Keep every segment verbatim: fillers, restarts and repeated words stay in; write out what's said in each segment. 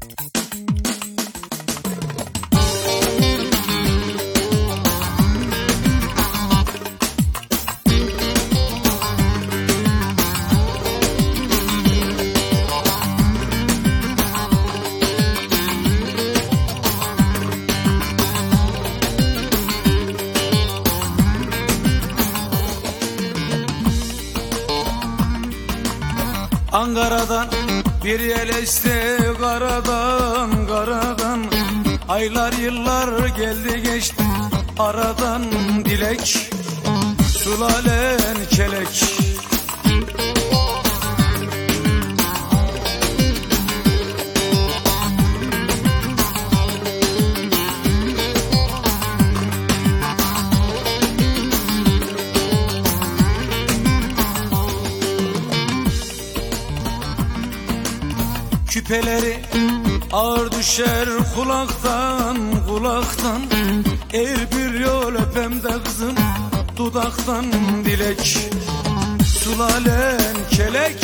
Ankara'dan bir yel esti, karadan karadan. Aylar yıllar geldi geçti aradan, dilek sulalen kelek. Küpeleri ağır düşer kulaktan kulaktan. Eğer bir yol öpem de kızım dudaktan, dilek sulalen kelek.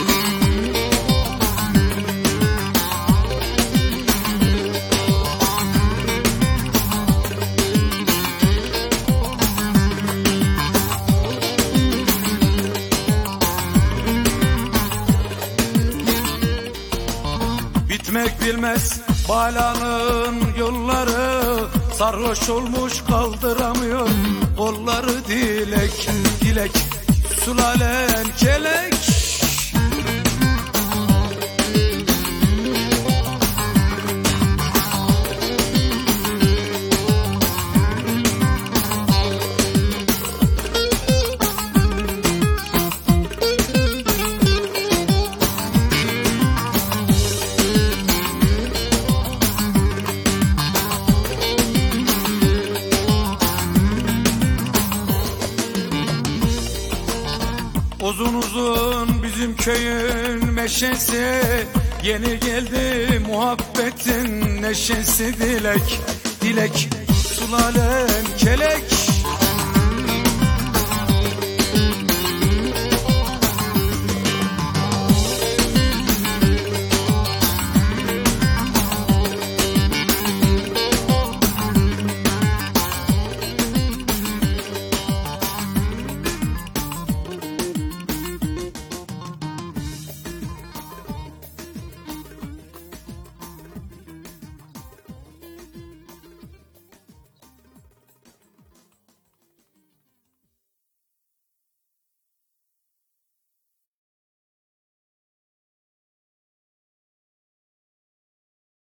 Bitmek bilmez balanın yolları, sarhoş olmuş kaldıramıyor kolları, dilek dilek sulalen kelek. Uzun uzun bizim köyün meşesi, yeni geldi muhabbetin neşesi, dilek dilek sulalen kelek.